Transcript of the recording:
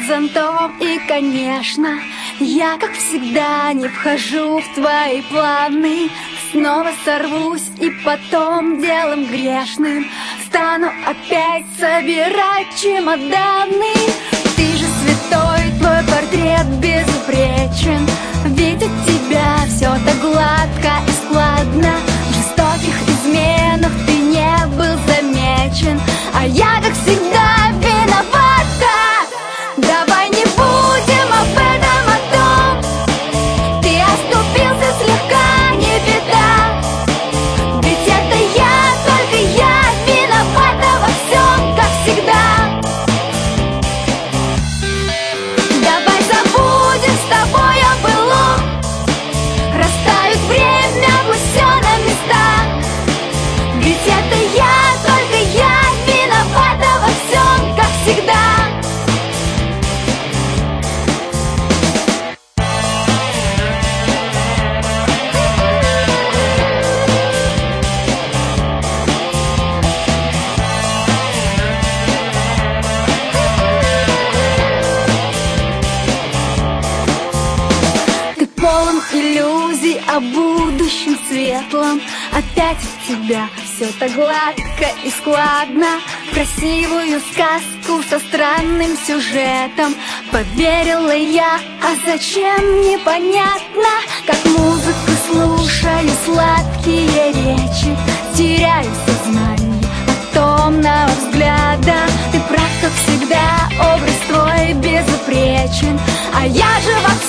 зонтом. И, конечно, я, как всегда, не вхожу в твои планы. Снова сорвусь и потом делом грешным стану опять собирать чемоданы. Ты же святой, твой портрет безупречен, ведь от тебя все так гладко и складно. В жестоких изменах ты не был замечен, а я, как всегда, виновата. Давай не будем об этом, о том. Ты оступился слегка, не беда. Ведь это я, только я виновата во всем, как всегда. Давай забудем с тобой о былом, растают время, пусть все на места. Ведь это я, только я виновата во всем, как всегда. Ты полон иллюзий о будущем светлом. Опять от тебя все так гладко и складно. В красивую сказку со странным сюжетом поверила я, а зачем непонятно. Как музыку слушаю сладкие речи, теряю сознание от томного взгляда. Ты прав, как всегда, образ твой безупречен, а я же во всем